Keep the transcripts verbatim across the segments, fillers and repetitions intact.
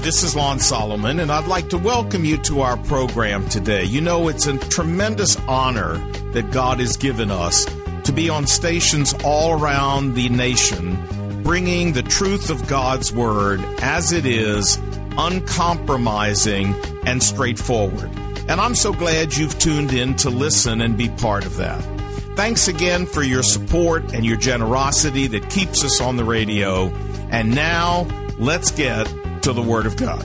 this is Lon Solomon, and I'd like to welcome you to our program today. You know, it's a tremendous honor that God has given us to be on stations all around the nation, bringing the truth of God's Word as it is, uncompromising and straightforward. And I'm so glad you've tuned in to listen and be part of that. Thanks again for your support and your generosity that keeps us on the radio. And now, let's get to the Word of God.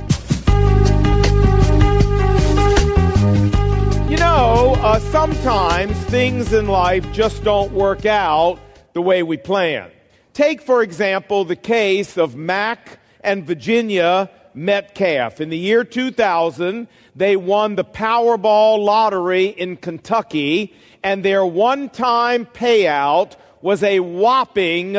You know, uh, sometimes things in life just don't work out the way we plan. Take, for example, the case of Mac and Virginia Metcalf. In the year two thousand, they won the Powerball lottery in Kentucky, and their one-time payout was a whopping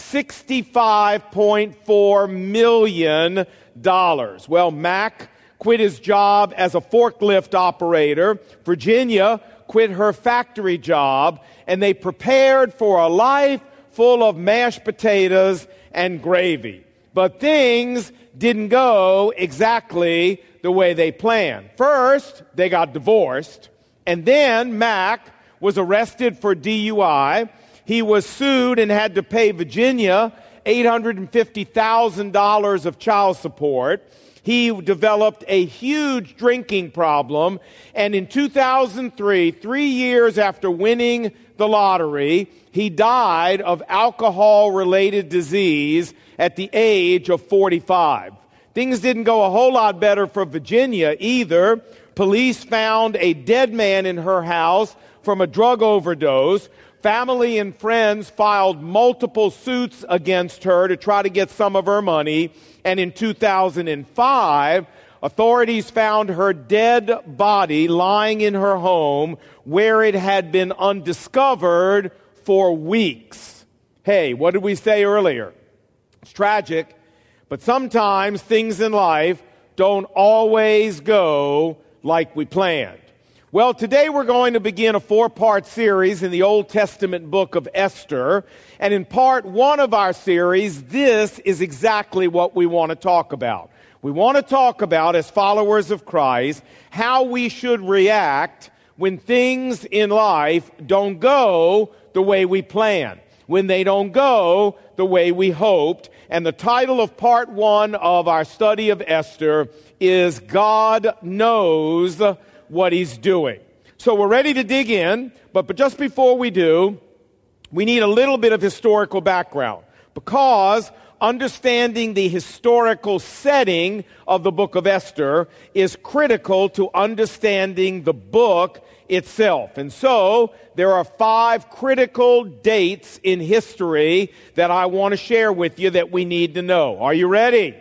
sixty-five point four million dollars. Well, Mac quit his job as a forklift operator. Virginia quit her factory job, and they prepared for a life full of mashed potatoes and gravy. But things didn't go exactly the way they planned. First, they got divorced, and then Mac was arrested for D U I. He was sued and had to pay Virginia eight hundred fifty thousand dollars of child support. He developed a huge drinking problem, and in two thousand three, three years after winning the lottery, he died of alcohol-related disease at the age of forty-five. Things didn't go a whole lot better for Virginia either. Police found a dead man in her house from a drug overdose. Family and friends filed multiple suits against her to try to get some of her money. And in two thousand five, authorities found her dead body lying in her home where it had been undiscovered for weeks. Hey, what did we say earlier? It's tragic, but sometimes things in life don't always go like we planned. Well, today we're going to begin a four-part series in the Old Testament book of Esther. And in part one of our series, this is exactly what we want to talk about. We want to talk about, as followers of Christ, how we should react when things in life don't go the way we plan, when they don't go the way we hoped. And the title of part one of our study of Esther is God Knows What He's Doing. So we're ready to dig in, but, but just before we do, we need a little bit of historical background, because understanding the historical setting of the book of Esther is critical to understanding the book itself. And so there are five critical dates in history that I want to share with you that we need to know. Are you ready?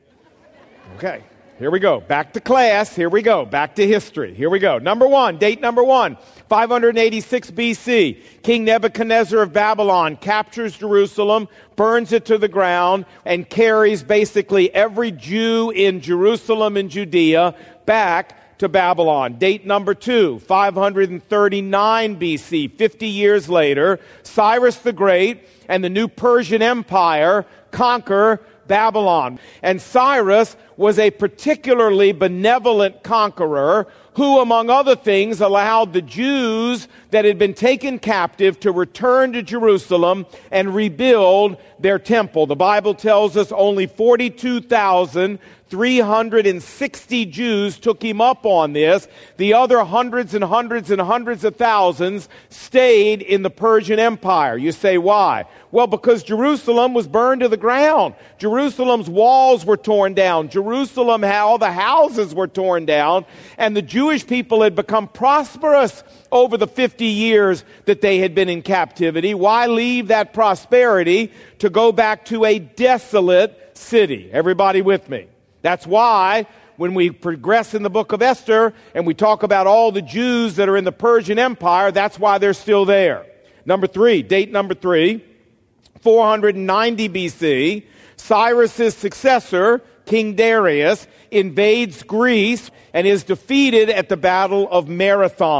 Okay. Here we go. Back to class. Here we go. Back to history. Here we go. Number one, date number one, five eighty-six B C. King Nebuchadnezzar of Babylon captures Jerusalem, burns it to the ground, and carries basically every Jew in Jerusalem and Judea back to Babylon. Date number two, five thirty-nine B C. fifty years later, Cyrus the Great and the new Persian Empire conquer Babylon. And Cyrus was a particularly benevolent conqueror who, among other things, allowed the Jews that had been taken captive to return to Jerusalem and rebuild their temple. The Bible tells us only forty-two thousand three hundred sixty Jews took him up on this. The other hundreds and hundreds and hundreds of thousands stayed in the Persian Empire. You say, why? Well, because Jerusalem was burned to the ground. Jerusalem's walls were torn down. Jerusalem, all the houses were torn down. And the Jewish people had become prosperous over the fifty years that they had been in captivity. Why leave that prosperity to go back to a desolate city? Everybody with me? That's why when we progress in the book of Esther and we talk about all the Jews that are in the Persian Empire, that's why they're still there. Number three, date number three, four ninety B C, Cyrus's successor, King Darius, invades Greece and is defeated at the Battle of Marathon.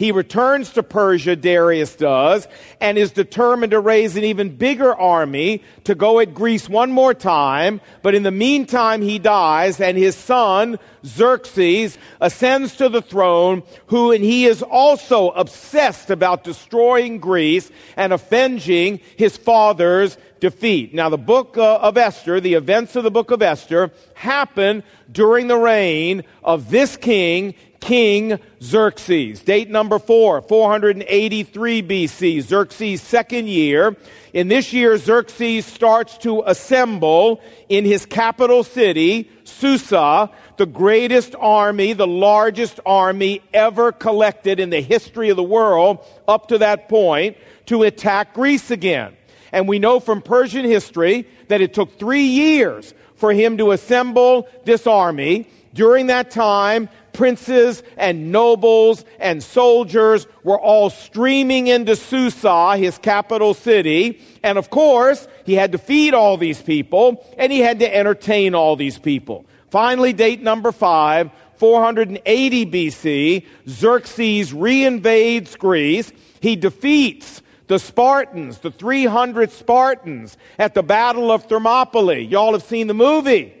He returns to Persia, Darius does, and is determined to raise an even bigger army to go at Greece one more time. But in the meantime, he dies, and his son, Xerxes, ascends to the throne, who, and he is also obsessed about destroying Greece and avenging his father's defeat. Now, the book uh, of Esther, the events of the book of Esther, happen during the reign of this king, King Xerxes. Date number four, four eighty-three B C, Xerxes' second year. In this year, Xerxes starts to assemble in his capital city, Susa, the greatest army, the largest army ever collected in the history of the world up to that point, to attack Greece again. And we know from Persian history that it took three years for him to assemble this army. During that time, princes and nobles and soldiers were all streaming into Susa, his capital city. And of course, he had to feed all these people, and he had to entertain all these people. Finally, date number five, four eighty B C, Xerxes reinvades Greece. He defeats the Spartans, the three hundred Spartans at the Battle of Thermopylae. Y'all have seen the movie.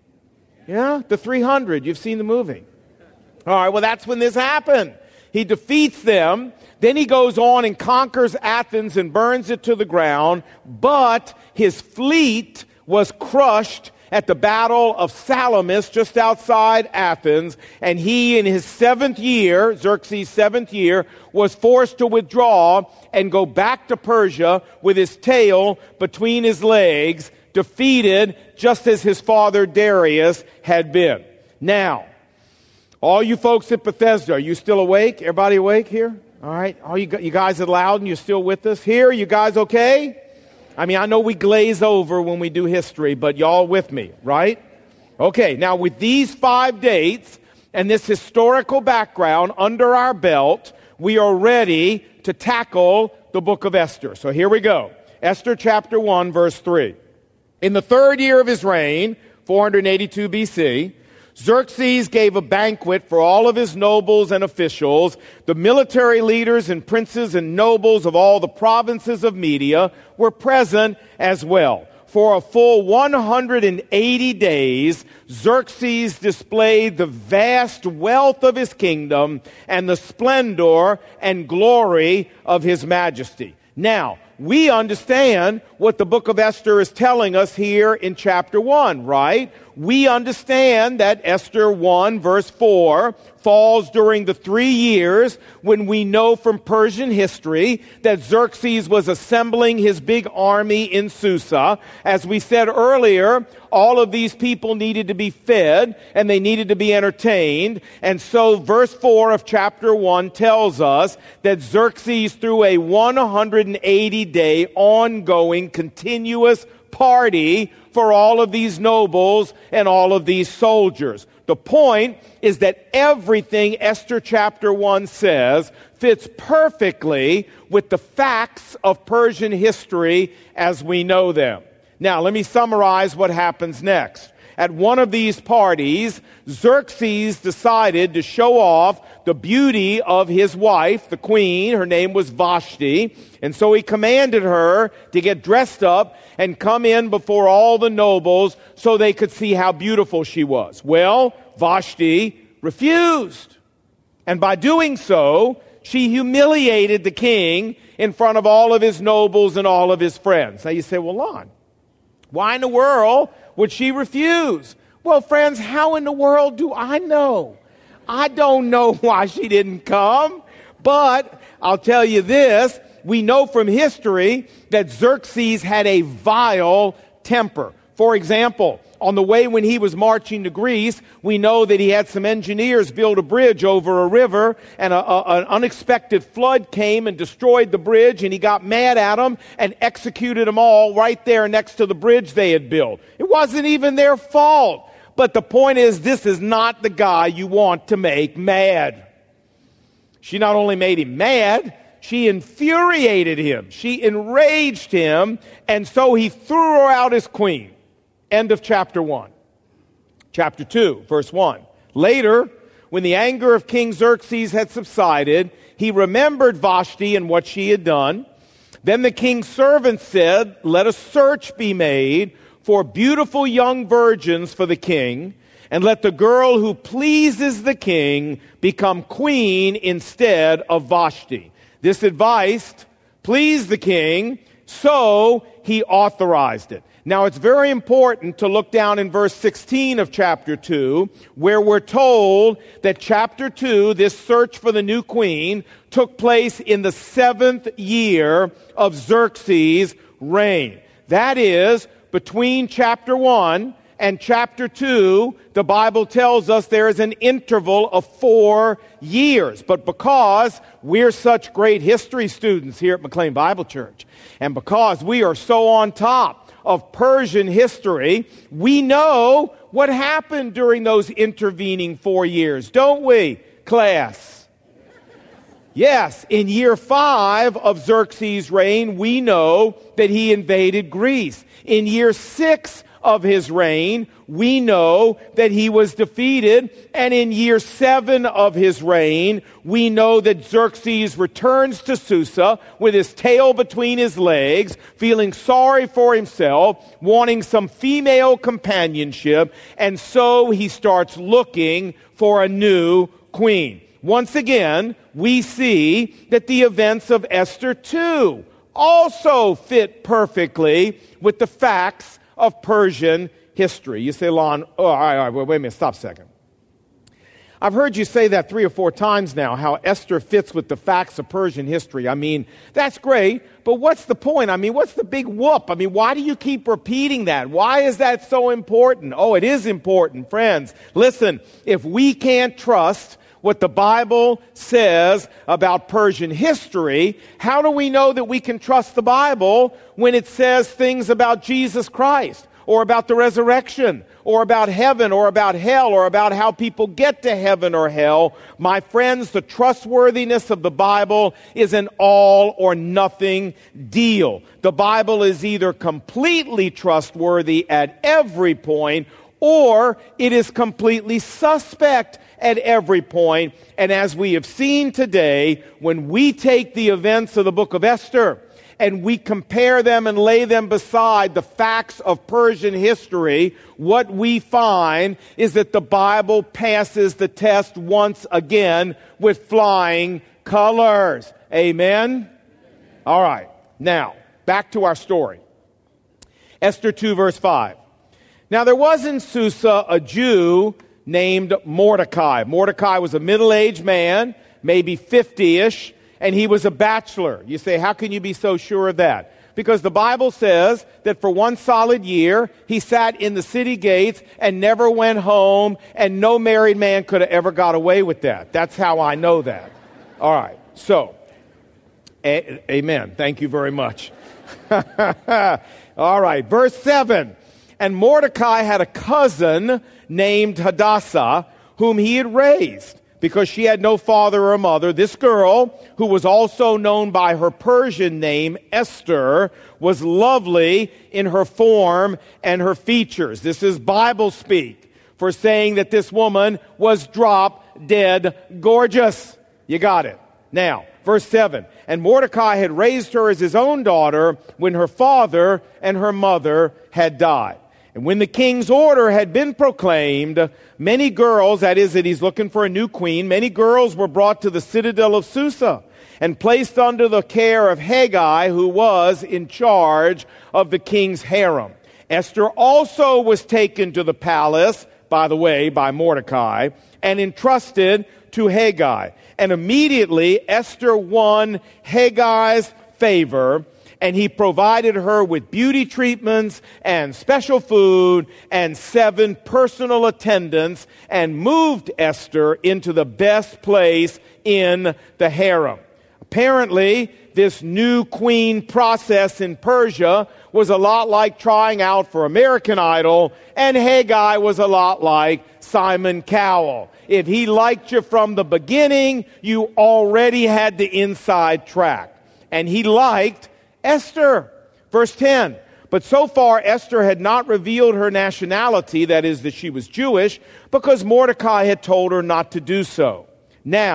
Yeah, the three hundred. You've seen the movie. All right, well, that's when this happened. He defeats them. Then he goes on and conquers Athens and burns it to the ground. But his fleet was crushed at the Battle of Salamis just outside Athens. And he, in his seventh year, Xerxes' seventh year, was forced to withdraw and go back to Persia with his tail between his legs, defeated just as his father Darius had been. Now, all you folks at Bethesda, are you still awake? Everybody awake here? All right. All you, you guys at Loudon, you still with us here? You guys okay? I mean, I know we glaze over when we do history, but y'all with me, right? Okay. Now, with these five dates and this historical background under our belt, we are ready to tackle the book of Esther. So here we go. Esther chapter one, verse three. In the third year of his reign, four eighty-two B C, Xerxes gave a banquet for all of his nobles and officials. The military leaders and princes and nobles of all the provinces of Media were present as well. For a full one hundred eighty days, Xerxes displayed the vast wealth of his kingdom and the splendor and glory of his majesty. Now, we understand what the book of Esther is telling us here in chapter one, right? We understand that Esther one, verse four, falls during the three years when we know from Persian history that Xerxes was assembling his big army in Susa. As we said earlier, all of these people needed to be fed and they needed to be entertained. And so verse four of chapter one tells us that Xerxes threw a one hundred eighty day ongoing continuous party for all of these nobles and all of these soldiers. The point is that everything Esther chapter one says fits perfectly with the facts of Persian history as we know them. Now, let me summarize what happens next. At one of these parties, Xerxes decided to show off the beauty of his wife, the queen. Her name was Vashti. And so he commanded her to get dressed up and come in before all the nobles so they could see how beautiful she was. Well, Vashti refused. And by doing so, she humiliated the king in front of all of his nobles and all of his friends. Now you say, well, Lon, why in the world would she refuse? Well, friends, how in the world do I know? I don't know why she didn't come. But I'll tell you this, we know from history that Xerxes had a vile temper. For example, on the way when he was marching to Greece, we know that he had some engineers build a bridge over a river, and a, a, an unexpected flood came and destroyed the bridge, and he got mad at them and executed them all right there next to the bridge they had built. It wasn't even their fault. But the point is, this is not the guy you want to make mad. She not only made him mad, she infuriated him. She enraged him, and so he threw her out as queen. End of chapter one. Chapter two, verse one. Later, when the anger of King Xerxes had subsided, he remembered Vashti and what she had done. Then the king's servant said, let a search be made for beautiful young virgins for the king, and let the girl who pleases the king become queen instead of Vashti. This advice pleased the king, so he authorized it. Now, it's very important to look down in verse sixteen of chapter two, where we're told that chapter two, this search for the new queen, took place in the seventh year of Xerxes' reign. That is, between chapter one and chapter two, the Bible tells us there is an interval of four years. But because we're such great history students here at McLean Bible Church, and because we are so on top of Persian history, we know what happened during those intervening four years, don't we, class? Yes, in year five of Xerxes' reign, we know that he invaded Greece. In year six of his reign, we know that he was defeated. And in year seven of his reign, we know that Xerxes returns to Susa with his tail between his legs, feeling sorry for himself, wanting some female companionship, and so he starts looking for a new queen. Once again, we see that the events of Esther two also fit perfectly with the facts of Persian history. You say, Lon, oh, all right, all right, wait a minute, stop a second. I've heard you say that three or four times now, how Esther fits with the facts of Persian history. I mean, that's great, but what's the point? I mean, what's the big whoop? I mean, why do you keep repeating that? Why is that so important? Oh, it is important, friends. Listen, if we can't trust what the Bible says about Persian history, how do we know that we can trust the Bible when it says things about Jesus Christ, or about the resurrection, or about heaven, or about hell, or about how people get to heaven or hell? My friends, the trustworthiness of the Bible is an all or nothing deal. The Bible is either completely trustworthy at every point, or it is completely suspect at every point. And as we have seen today, when we take the events of the book of Esther and we compare them and lay them beside the facts of Persian history, what we find is that the Bible passes the test once again with flying colors. Amen? All right. Now, back to our story. Esther two, verse five. Now, there was in Susa a Jew named Mordecai. Mordecai was a middle-aged man, maybe fifty-ish, and he was a bachelor. You say, how can you be so sure of that? Because the Bible says that for one solid year, he sat in the city gates and never went home, and no married man could have ever got away with that. That's how I know that. All right, so, a- amen. Thank you very much. All right, verse seven. And Mordecai had a cousin named Hadassah, whom he had raised, because she had no father or mother. This girl, who was also known by her Persian name, Esther, was lovely in her form and her features. This is Bible speak for saying that this woman was drop dead gorgeous. You got it. Now, verse seven. And Mordecai had raised her as his own daughter when her father and her mother had died. And when the king's order had been proclaimed, many girls, that is, that he's looking for a new queen, many girls were brought to the citadel of Susa and placed under the care of Haggai, who was in charge of the king's harem. Esther also was taken to the palace, by the way, by Mordecai, and entrusted to Haggai. And immediately Esther won Haggai's favor, and he provided her with beauty treatments and special food and seven personal attendants, and moved Esther into the best place in the harem. Apparently, this new queen process in Persia was a lot like trying out for American Idol, and Haggai was a lot like Simon Cowell. If he liked you from the beginning, you already had the inside track. And he liked Esther. Verse ten. But so far Esther had not revealed her nationality, that is, that she was Jewish, because Mordecai had told her not to do so. Now,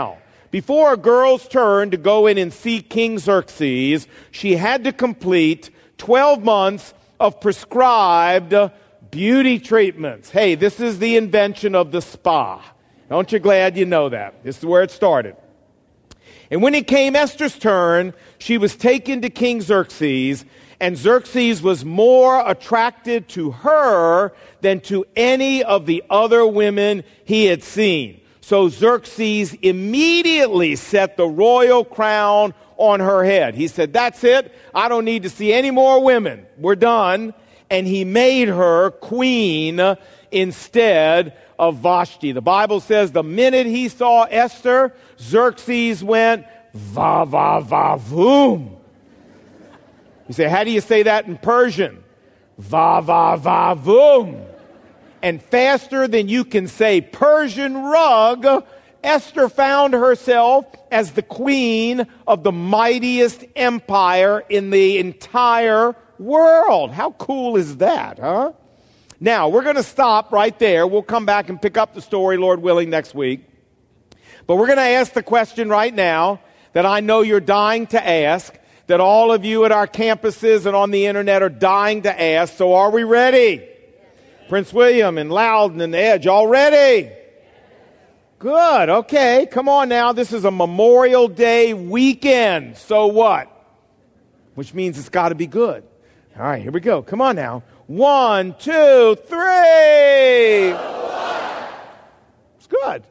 before a girl's turn to go in and see King Xerxes, she had to complete twelve months of prescribed beauty treatments. Hey, this is the invention of the spa. Aren't you glad you know that? This is where it started. And when it came Esther's turn, she was taken to King Xerxes, and Xerxes was more attracted to her than to any of the other women he had seen. So Xerxes immediately set the royal crown on her head. He said, that's it. I don't need to see any more women. We're done. And he made her queen instead of Vashti. The Bible says the minute he saw Esther, Xerxes went, va, va, va, voom. You say, how do you say that in Persian? Va, va, va, voom. And faster than you can say Persian rug, Esther found herself as the queen of the mightiest empire in the entire world. How cool is that, huh? Now, we're going to stop right there. We'll come back and pick up the story, Lord willing, next week. But we're going to ask the question right now that I know you're dying to ask, that all of you at our campuses and on the internet are dying to ask. So are we ready? Yes. Prince William and Loudon and Edge, all ready? Yes. Good. Okay. Come on now. This is a Memorial Day weekend. So what? Which means it's got to be good. All right, here we go. Come on now. One, two, three. It's good.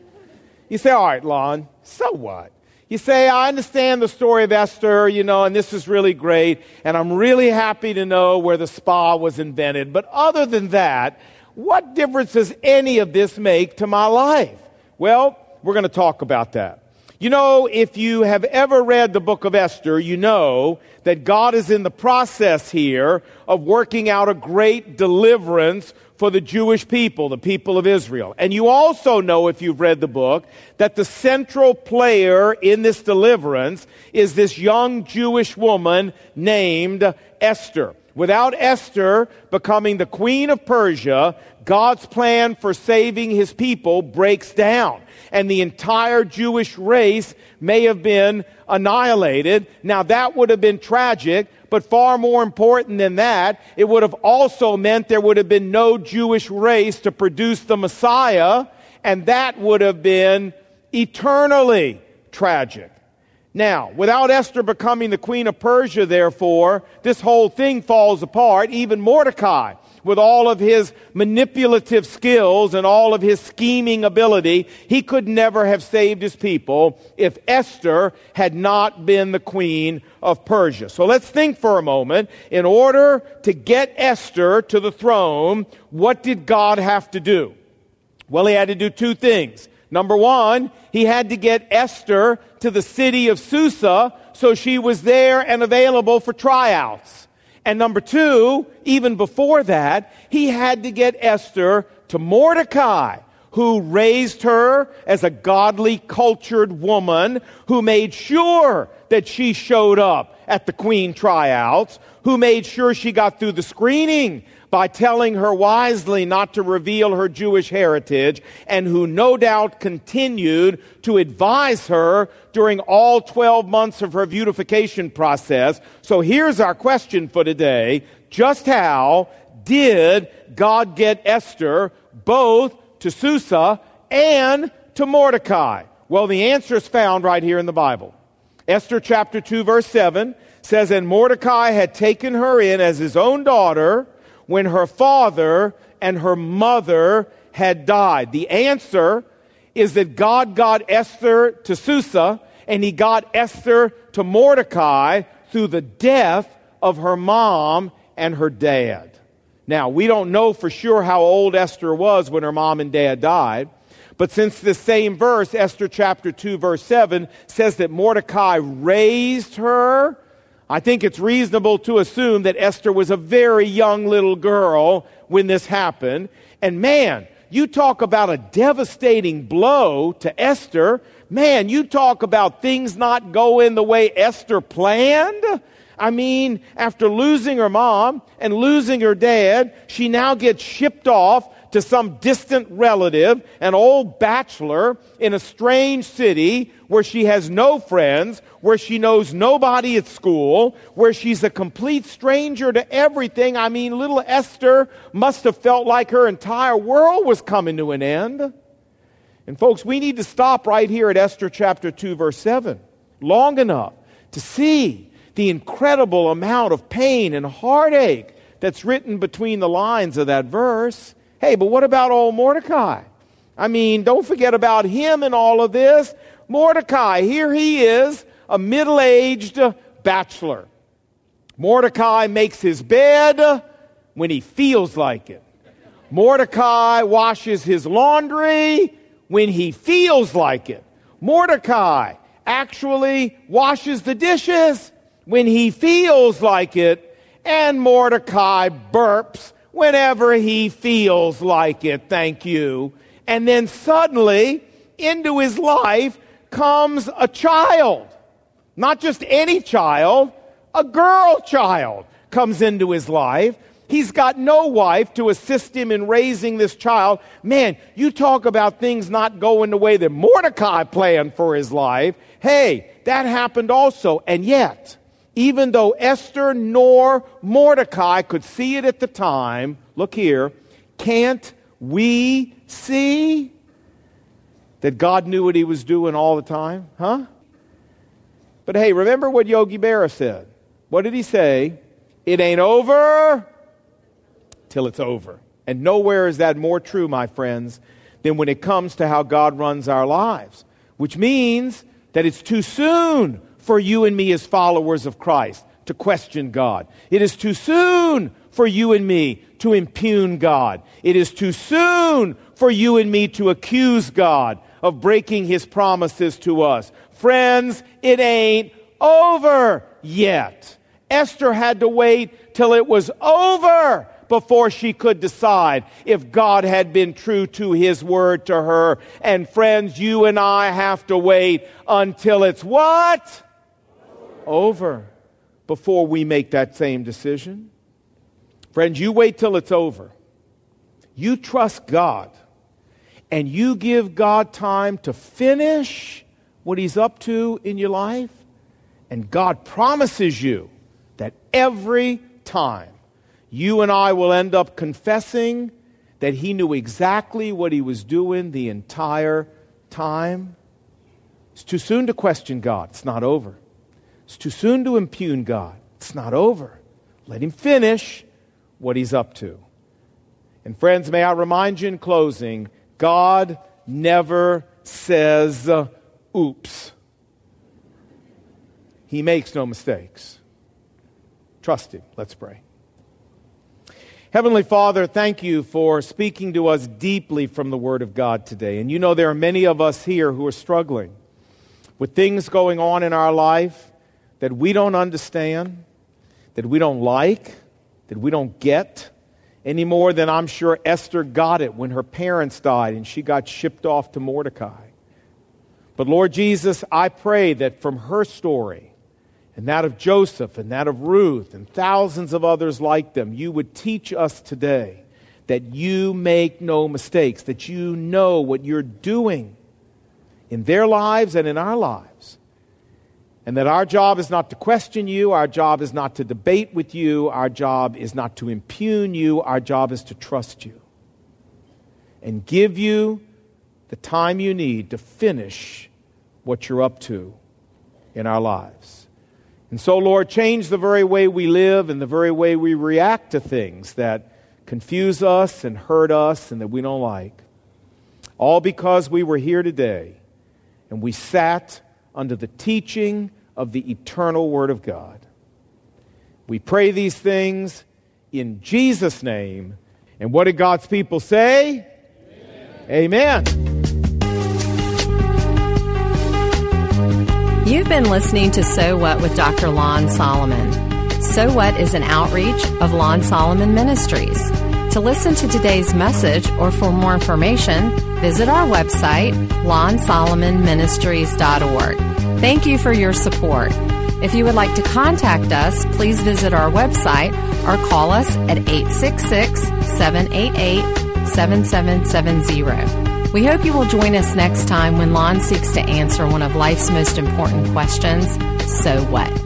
You say, all right, Lon, so what? You say, I understand the story of Esther, you know, and this is really great, and I'm really happy to know where the spa was invented. But other than that, what difference does any of this make to my life? Well, we're going to talk about that. You know, if you have ever read the book of Esther, you know that God is in the process here of working out a great deliverance for the Jewish people, the people of Israel. And you also know, if you've read the book, that the central player in this deliverance is this young Jewish woman named Esther. Without Esther becoming the queen of Persia, God's plan for saving his people breaks down, and the entire Jewish race may have been annihilated. Now, that would have been tragic, but far more important than that, it would have also meant there would have been no Jewish race to produce the Messiah, and that would have been eternally tragic. Now, without Esther becoming the queen of Persia, therefore, this whole thing falls apart. Even Mordecai, with all of his manipulative skills and all of his scheming ability, he could never have saved his people if Esther had not been the queen of Persia. So let's think for a moment. In order to get Esther to the throne, what did God have to do? Well, he had to do two things. Number one, he had to get Esther to the city of Susa so she was there and available for tryouts. And number two, even before that, he had to get Esther to Mordecai, who raised her as a godly, cultured woman, who made sure that she showed up at the queen tryouts, who made sure she got through the screening by telling her wisely not to reveal her Jewish heritage, and who no doubt continued to advise her during all twelve months of her beautification process. So here's our question for today. Just how did God get Esther both to Susa and to Mordecai? Well, the answer is found right here in the Bible. Esther chapter two, verse seven says, and Mordecai had taken her in as his own daughter when her father and her mother had died. The answer is that God got Esther to Susa, and he got Esther to Mordecai through the death of her mom and her dad. Now, we don't know for sure how old Esther was when her mom and dad died, but since this same verse, Esther chapter two, verse seven, says that Mordecai raised her, I think it's reasonable to assume that Esther was a very young little girl when this happened. And man, you talk about a devastating blow to Esther. Man, you talk about things not going the way Esther planned. I mean, after losing her mom and losing her dad, she now gets shipped off to some distant relative, an old bachelor in a strange city where she has no friends, where she knows nobody at school, where she's a complete stranger to everything. I mean, little Esther must have felt like her entire world was coming to an end. And folks, we need to stop right here at Esther chapter two, verse seven, long enough to see the incredible amount of pain and heartache that's written between the lines of that verse. Hey, but what about old Mordecai? I mean, don't forget about him in all of this. Mordecai, here he is, a middle-aged bachelor. Mordecai makes his bed when he feels like it. Mordecai washes his laundry when he feels like it. Mordecai actually washes the dishes when he feels like it. And Mordecai burps whenever he feels like it. Thank you. And then suddenly, into his life comes a child. Not just any child, a girl child comes into his life. He's got no wife to assist him in raising this child. Man, you talk about things not going the way that Mordecai planned for his life. Hey, that happened also. And yet, even though Esther nor Mordecai could see it at the time, look here, can't we see that God knew what he was doing all the time? Huh? But hey, remember what Yogi Berra said. What did he say? It ain't over till it's over. And nowhere is that more true, my friends, than when it comes to how God runs our lives. Which means that it's too soon for you and me as followers of Christ to question God. It is too soon for you and me to impugn God. It is too soon for you and me to accuse God of breaking his promises to us. Friends, it ain't over yet. Esther had to wait till it was over before she could decide if God had been true to his word to her. And friends, you and I have to wait until it's what? Over before we make that same decision. Friends, you wait till it's over. You trust God. And you give God time to finish what he's up to in your life. And God promises you that every time you and I will end up confessing that he knew exactly what he was doing the entire time. It's too soon to question God. It's not over. It's too soon to impugn God. It's not over. Let him finish what he's up to. And friends, may I remind you in closing, God never says, uh, oops. He makes no mistakes. Trust him. Let's pray. Heavenly Father, thank you for speaking to us deeply from the Word of God today. And you know there are many of us here who are struggling with things going on in our life that we don't understand, that we don't like, that we don't get, any more than I'm sure Esther got it when her parents died and she got shipped off to Mordecai. But Lord Jesus, I pray that from her story, and that of Joseph, and that of Ruth, and thousands of others like them, you would teach us today that you make no mistakes, that you know what you're doing in their lives and in our lives. And that our job is not to question you, our job is not to debate with you, our job is not to impugn you, our job is to trust you. And give you the time you need to finish what you're up to in our lives. And so, Lord, change the very way we live and the very way we react to things that confuse us and hurt us and that we don't like. All because we were here today and we sat under the teaching of the eternal Word of God. We pray these things in Jesus' name. And what did God's people say? Amen. Amen. You've been listening to So What with Doctor Lon Solomon. So What is an outreach of Lon Solomon Ministries. To listen to today's message or for more information, visit our website, lon solomon ministries dot org. Thank you for your support. If you would like to contact us, please visit our website or call us at eight six six, seven eight eight, seven seven seven zero. We hope you will join us next time when Lon seeks to answer one of life's most important questions, so what?